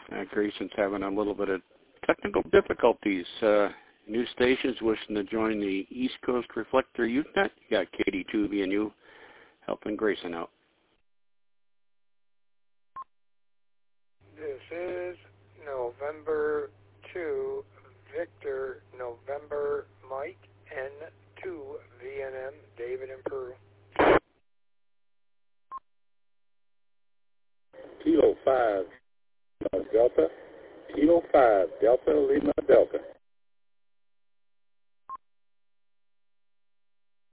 Grayson's having a little bit of technical difficulties. New stations wishing to join the East Coast Reflector Usenet. You got KD2VNU helping Grayson out. This is November 2, Victor, November, Mike, N2, VNM, David in Peru. Kilo 5, Delta. Kilo 5, Delta, Lima, Delta.